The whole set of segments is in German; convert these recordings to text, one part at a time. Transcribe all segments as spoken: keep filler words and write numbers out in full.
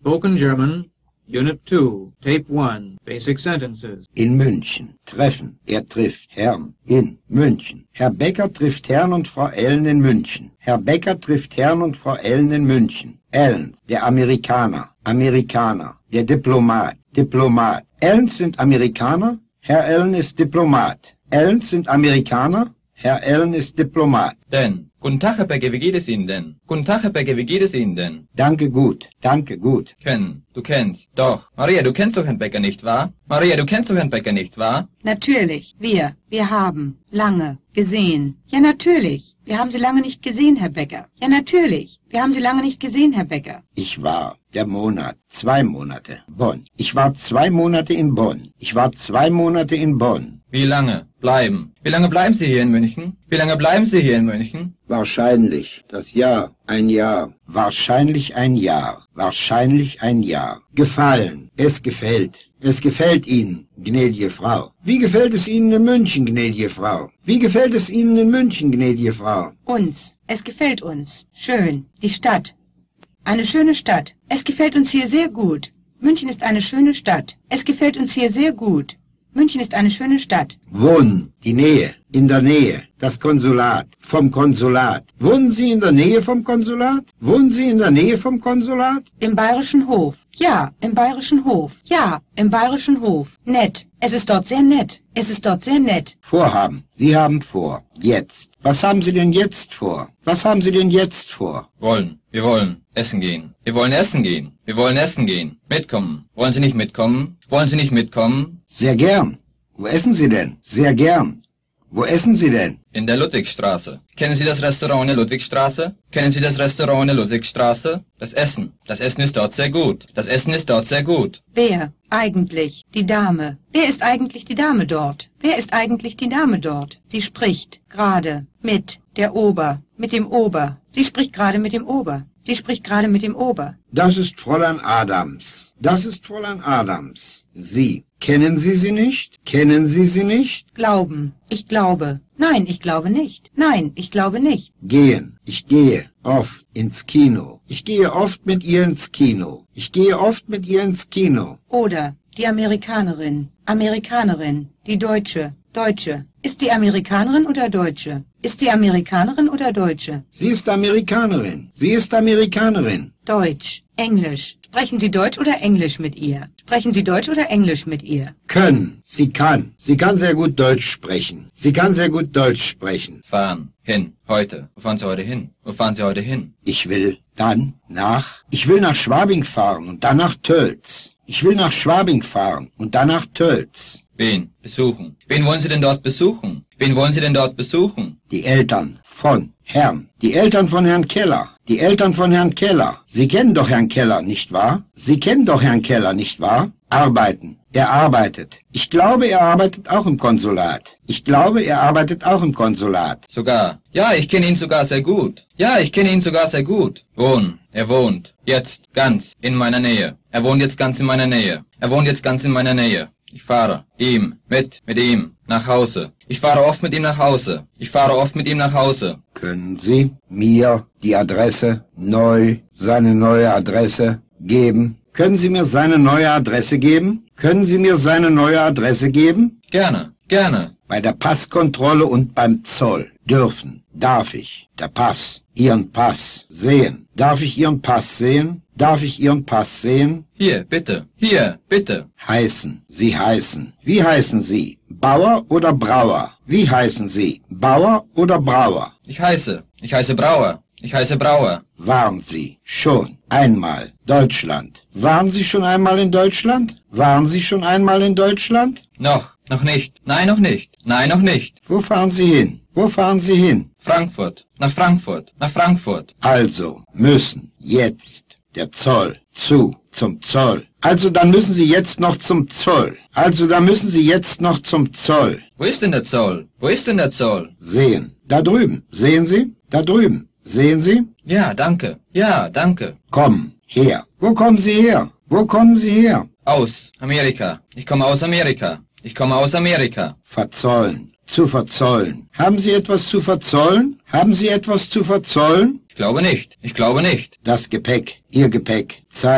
Spoken German, Unit two, Tape one, Basic Sentences. In München. Treffen. Er trifft Herrn in München. Herr Becker trifft Herrn und Frau Ellen in München. Herr Becker trifft Herrn und Frau Ellen in München. Ellen, der Amerikaner. Amerikaner. Der Diplomat. Diplomat. Ellens sind Amerikaner. Herr Ellen ist Diplomat. Ellens sind Amerikaner. Herr Ellen ist Diplomat. Denn. Guten Tag, Herr Becker, wie geht es Ihnen denn? Guten Tag, Herr Becker, wie geht es Ihnen denn? Danke gut, danke gut. Kennen, du kennst. Doch. Maria, du kennst doch Herrn Becker, nicht wahr? Maria, du kennst doch Herrn Becker, nicht wahr? Natürlich, wir, wir haben, lange, gesehen. Ja, natürlich. Wir haben Sie lange nicht gesehen, Herr Becker. Ja, natürlich. Wir haben Sie lange nicht gesehen, Herr Becker. Ich war, der Monat, zwei Monate, Bonn. Ich war zwei Monate in Bonn. Ich war zwei Monate in Bonn. Wie lange bleiben? Wie lange bleiben Sie hier in München? Wie lange bleiben Sie hier in München? Wahrscheinlich, das Jahr, ein Jahr. Wahrscheinlich ein Jahr. Wahrscheinlich ein Jahr. Gefallen, es gefällt. Es gefällt Ihnen, gnädige Frau. Wie gefällt es Ihnen in München, gnädige Frau? Wie gefällt es Ihnen in München, gnädige Frau? Uns, es gefällt uns. Schön, die Stadt. Eine schöne Stadt. Es gefällt uns hier sehr gut. München ist eine schöne Stadt. Es gefällt uns hier sehr gut. München ist eine schöne Stadt. Wohnen, die Nähe, in der Nähe, das Konsulat, vom Konsulat. Wohnen Sie in der Nähe vom Konsulat? Wohnen Sie in der Nähe vom Konsulat? Im Bayerischen Hof. Ja, im Bayerischen Hof. Ja, im Bayerischen Hof. Nett. Es ist dort sehr nett. Es ist dort sehr nett. Vorhaben. Sie haben vor. Jetzt. Was haben Sie denn jetzt vor? Was haben Sie denn jetzt vor? Wollen. Wir wollen essen gehen. Wir wollen essen gehen. Wir wollen essen gehen. Mitkommen. Wollen Sie nicht mitkommen? Wollen Sie nicht mitkommen? Sehr gern. Wo essen Sie denn? Sehr gern. Wo essen Sie denn? In der Ludwigstraße. Kennen Sie das Restaurant in der Ludwigstraße? Kennen Sie das Restaurant in der Ludwigstraße? Das Essen. Das Essen ist dort sehr gut. Das Essen ist dort sehr gut. Wer? Eigentlich. Die Dame. Wer ist eigentlich die Dame dort? Wer ist eigentlich die Dame dort? Sie spricht gerade mit der Ober. Mit dem Ober. Sie spricht gerade mit dem Ober. Sie spricht gerade mit dem Ober. Das ist Fräulein Adams. Das ist Fräulein Adams. Sie. Kennen Sie sie nicht? Kennen Sie sie nicht? Glauben. Ich glaube. Nein, ich glaube nicht. Nein, ich glaube nicht. Gehen. Ich gehe oft ins Kino. Ich gehe oft mit ihr ins Kino. Ich gehe oft mit ihr ins Kino. Oder die Amerikanerin. Amerikanerin. Die Deutsche. Deutsche. Ist die Amerikanerin oder Deutsche? Ist die Amerikanerin oder Deutsche? Sie ist Amerikanerin. Sie ist Amerikanerin. Deutsch. Englisch. Sprechen Sie Deutsch oder Englisch mit ihr? Sprechen Sie Deutsch oder Englisch mit ihr? Können. Sie kann. Sie kann sehr gut Deutsch sprechen. Sie kann sehr gut Deutsch sprechen. Fahren. Hin. Heute. Wo fahren Sie heute hin? Wo fahren Sie heute hin? Ich will dann nach... Ich will nach Schwabing fahren und dann nach Tölz. Ich will nach Schwabing fahren und dann nach Tölz. Wen? Besuchen. Wen wollen Sie denn dort besuchen? Wen wollen Sie denn dort besuchen? Die Eltern von Herrn. Die Eltern von Herrn Keller. Die Eltern von Herrn Keller. Sie kennen doch Herrn Keller, nicht wahr? Sie kennen doch Herrn Keller, nicht wahr? Arbeiten. Er arbeitet. Ich glaube, er arbeitet auch im Konsulat. Ich glaube, er arbeitet auch im Konsulat. Sogar. Ja, ich kenne ihn sogar sehr gut. Ja, ich kenne ihn sogar sehr gut. Wohnen. Er wohnt. Jetzt ganz in meiner Nähe. Er wohnt jetzt ganz in meiner Nähe. Er wohnt jetzt ganz in meiner Nähe. Ich fahre ihm, mit, mit ihm, nach Hause. Ich fahre oft mit ihm nach Hause. Ich fahre oft mit ihm nach Hause. Können Sie mir die Adresse neu, seine neue Adresse geben? Können Sie mir seine neue Adresse geben? Können Sie mir seine neue Adresse geben? Gerne, gerne. Bei der Passkontrolle und beim Zoll. Dürfen. Darf ich. Der Pass. Ihren Pass. Sehen. Darf ich Ihren Pass sehen? Darf ich Ihren Pass sehen? Hier, bitte. Hier, bitte. Heißen. Sie heißen. Wie heißen Sie? Bauer oder Brauer? Wie heißen Sie? Bauer oder Brauer? Ich heiße. Ich heiße Brauer. Ich heiße Brauer. Waren Sie schon einmal Deutschland? Waren Sie schon einmal in Deutschland? Waren Sie schon einmal in Deutschland? Noch. Noch nicht. Nein, noch nicht. Nein, noch nicht. Wo fahren Sie hin? Wo fahren Sie hin? Frankfurt. Nach Frankfurt. Nach Frankfurt. Also müssen jetzt der Zoll zu zum Zoll. Also dann müssen Sie jetzt noch zum Zoll. Also dann müssen Sie jetzt noch zum Zoll. Wo ist denn der Zoll? Wo ist denn der Zoll? Sehen. Da drüben. Sehen Sie? Da drüben. Sehen Sie? Ja, danke. Ja, danke. Kommen. Her. Wo kommen Sie her? Wo kommen Sie her? Aus Amerika. Ich komme aus Amerika. Ich komme aus Amerika. Verzollen. Zu verzollen. Haben Sie etwas zu verzollen? Haben Sie etwas zu verzollen? Ich glaube nicht. Ich glaube nicht. Das Gepäck. Ihr Gepäck. Zeigen.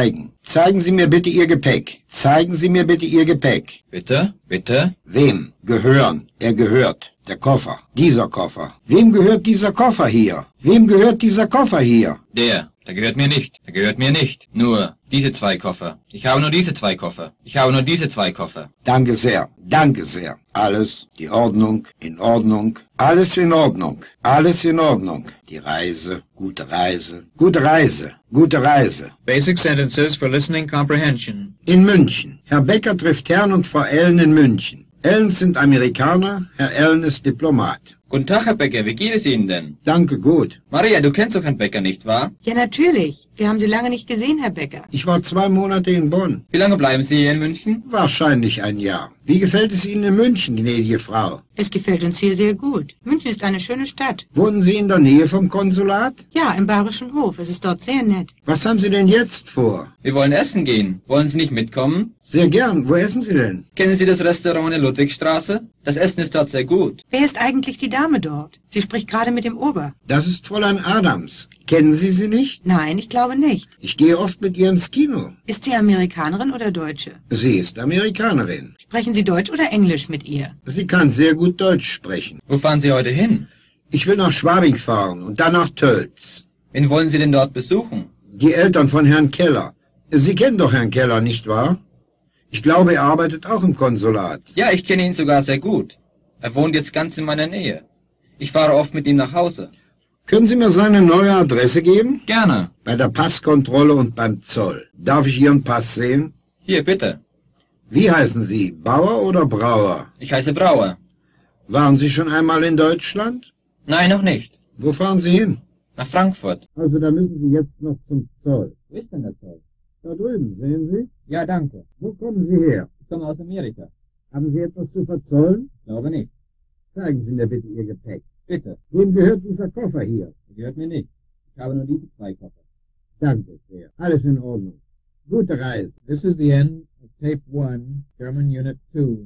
Zeigen Sie mir bitte Ihr Gepäck. Zeigen Sie mir bitte Ihr Gepäck. Bitte? Bitte? Wem? Gehören. Er gehört. Der Koffer. Dieser Koffer. Wem gehört dieser Koffer hier? Wem gehört dieser Koffer hier? Der. Der gehört mir nicht. Der gehört mir nicht. Nur diese zwei Koffer. Ich habe nur diese zwei Koffer. Ich habe nur diese zwei Koffer. Danke sehr. Danke sehr. Alles die Ordnung, in Ordnung. Alles in Ordnung. Alles in Ordnung. Die Reise, gute Reise, gute Reise, gute Reise. Basic sentences for listening comprehension. In München. Herr Becker trifft Herrn und Frau Ellen in München. Ellen sind Amerikaner, Herr Ellen ist Diplomat. Guten Tag, Herr Becker. Wie geht es Ihnen denn? Danke, gut. Maria, du kennst doch Herrn Becker, nicht wahr? Ja, natürlich. Wir haben Sie lange nicht gesehen, Herr Becker. Ich war zwei Monate in Bonn. Wie lange bleiben Sie hier in München? Wahrscheinlich ein Jahr. Wie gefällt es Ihnen in München, gnädige Frau? Es gefällt uns hier sehr gut. München ist eine schöne Stadt. Wohnen Sie in der Nähe vom Konsulat? Ja, im Bayerischen Hof. Es ist dort sehr nett. Was haben Sie denn jetzt vor? Wir wollen essen gehen. Wollen Sie nicht mitkommen? Sehr gern. Wo essen Sie denn? Kennen Sie das Restaurant in der Ludwigstraße? Das Essen ist dort sehr gut. Wer ist eigentlich die Dame dort? Sie spricht gerade mit dem Ober. Das ist Fräulein Adams. Kennen Sie sie nicht? Nein, ich glaube nicht. Ich gehe oft mit ihr ins Kino. Ist sie Amerikanerin oder Deutsche? Sie ist Amerikanerin. Sprechen Sie Deutsch oder Englisch mit ihr? Sie kann sehr gut Deutsch sprechen. Wo fahren Sie heute hin? Ich will nach Schwabing fahren und dann nach Tölz. Wen wollen Sie denn dort besuchen? Die Eltern von Herrn Keller. Sie kennen doch Herrn Keller, nicht wahr? Ich glaube, er arbeitet auch im Konsulat. Ja, ich kenne ihn sogar sehr gut. Er wohnt jetzt ganz in meiner Nähe. Ich fahre oft mit ihm nach Hause. Können Sie mir seine neue Adresse geben? Gerne. Bei der Passkontrolle und beim Zoll. Darf ich Ihren Pass sehen? Hier, bitte. Wie heißen Sie? Bauer oder Brauer? Ich heiße Brauer. Waren Sie schon einmal in Deutschland? Nein, noch nicht. Wo fahren Sie hin? Nach Frankfurt. Also da müssen Sie jetzt noch zum Zoll. Wo ist denn der Zoll? Da drüben, sehen Sie? Ja, danke. Wo kommen Sie her? Ich komme aus Amerika. Haben Sie etwas zu verzollen? Glaube nicht. Zeigen Sie mir bitte Ihr Gepäck. Bitte. Wem gehört dieser Koffer hier? Der gehört mir nicht. Ich habe nur diese zwei Koffer. Danke sehr. Alles in Ordnung. Gute Reise. This is the end of Tape one, German Unit two.